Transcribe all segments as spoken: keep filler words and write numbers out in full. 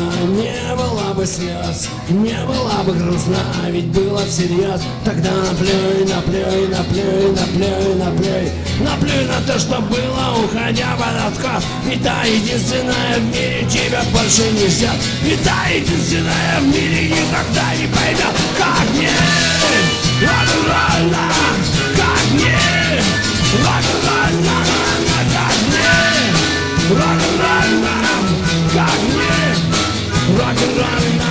не было бы слез, не было бы грустно, ведь было всерьез. Тогда наплюй, наплюй, наплюй, наплюй, наплюй, наплюй на то, что было, уходя под откос. И та единственная в мире тебя больше не ждет, и та единственная в мире никогда не поймет, как мне рок-н-ролльно, как мне рок-н-ролльно, как мне рок-н-ролльно, как мне рок-н-ролльно.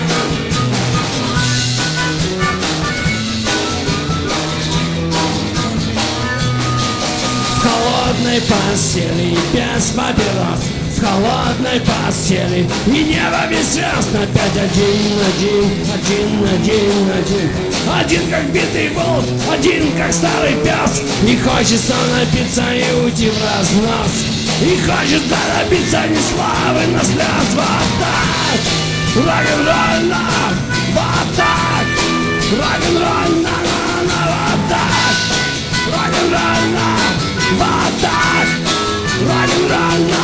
В холодной постели без папирос, в холодной постели и небо без звезд. Опять один, один, один, один, один, один как битый волк, один как старый пес. И хочется напиться и уйти в разнос, и хочется напиться не славы, но слез. Вот так, рок-н-ролльно, вот так, рок-н-ролльно, вот так, рок-н-ролльно, вот так, рок-н-ролльно.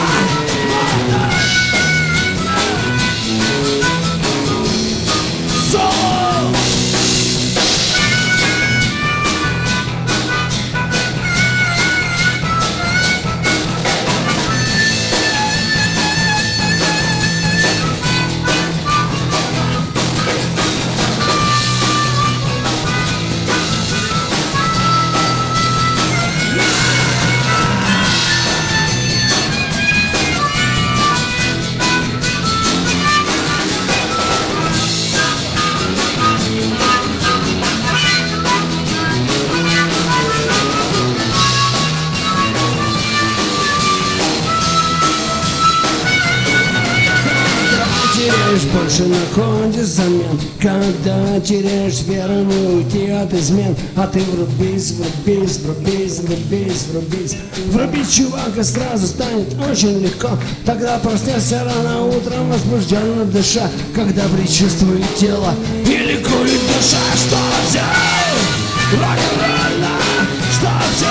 Больше находишь замен, когда теряешь веру, не уйти от измен. А ты врубись, врубись, врубись, врубись, врубись. Врубись, чувак, и сразу станет очень легко. Тогда проснешься рано утром, возбужденно дыша, когда предчувствует тело и ликует душа. Что взял? Рок-н-ролльно, что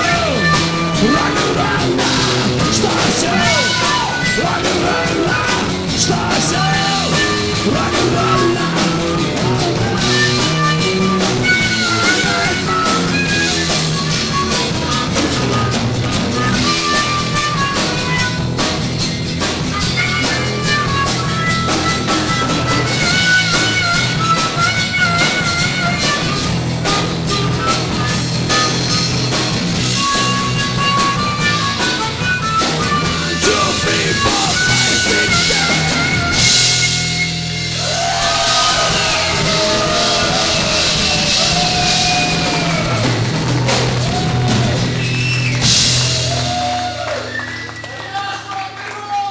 взял? Рок-н-ролльно, что взял? Рок-н-ролльно, что взял? Рок-н-ролльно.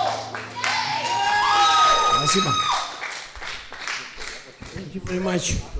Спасибо. Thank you very much.